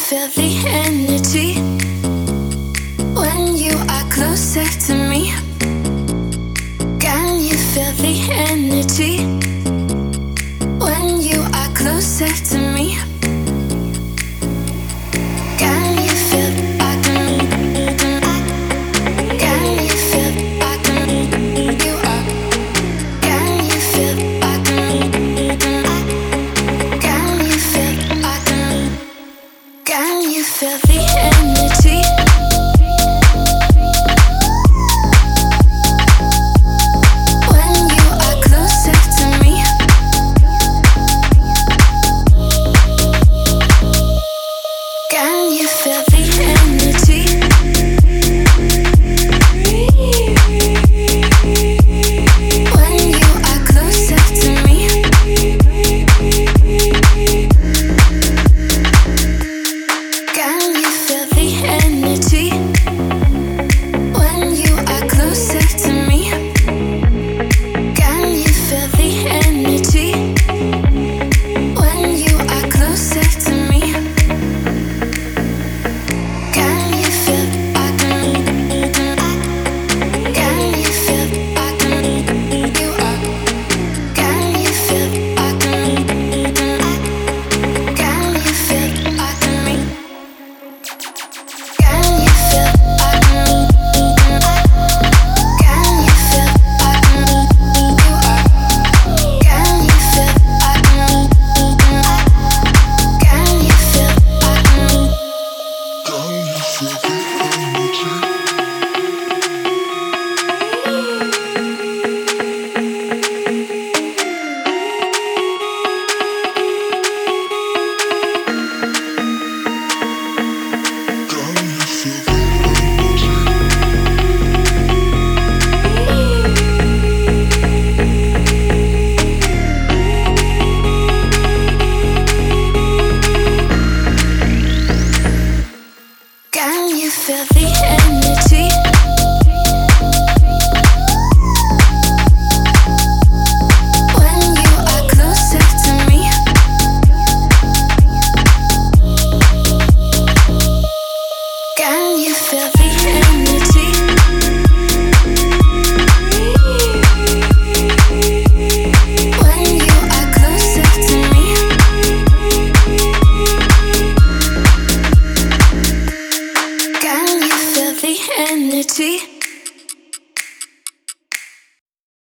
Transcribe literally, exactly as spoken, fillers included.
feel the energy when you are closer to me? Can you feel the energy when you are closer to me? Can you feel I can Can you feel I can you are Can you feel I can Can you feel I can Can you feel the energy?